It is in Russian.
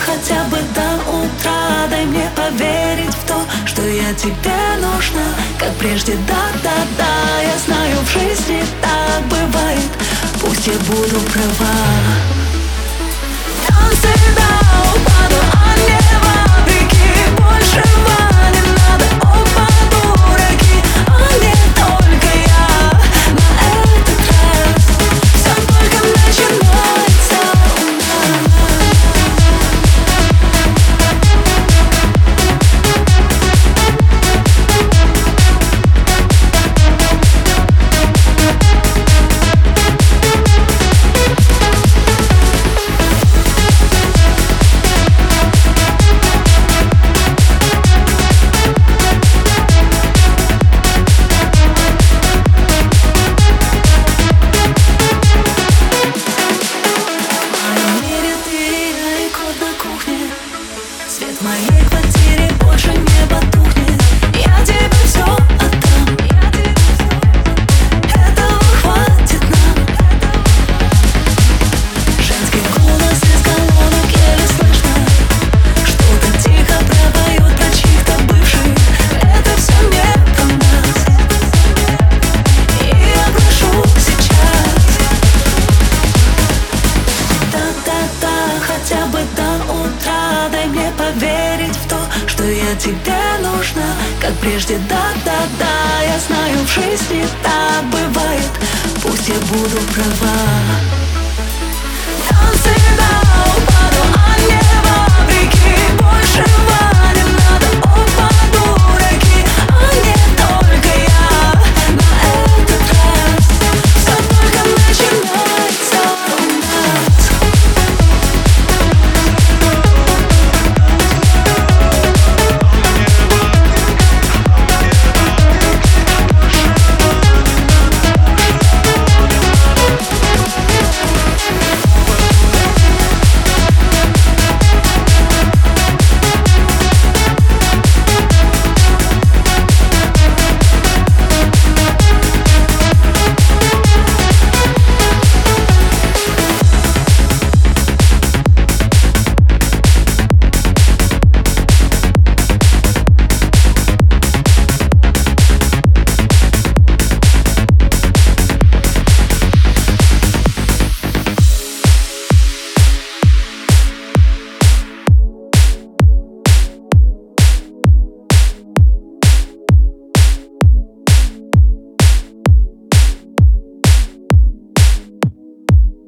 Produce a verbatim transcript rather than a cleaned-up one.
хотя бы до утра. Дай мне поверить в то, что я тебе нужна, как прежде, да-да-да. Я знаю, в жизни так бывает, пусть я буду права. Танцы до упаду, а небо реки, большего не надо, опа, дураки, а не только я. На этот раз все только начинается у нас. Свет в моей квартире больше не потухнет. Я тебе все отдам, этого хватит нам. Женский голос из колонок еле слышно, что-то тихо пропоет про чьих-то бывших. Это все не про нас, и я прошу сейчас. Да-да-да, хотя бы до утра. Дай мне поверить в то, что я тебе нужна, как прежде, да-да-да. Я знаю, в жизни так бывает, пусть я буду права. Танцы до упаду, а не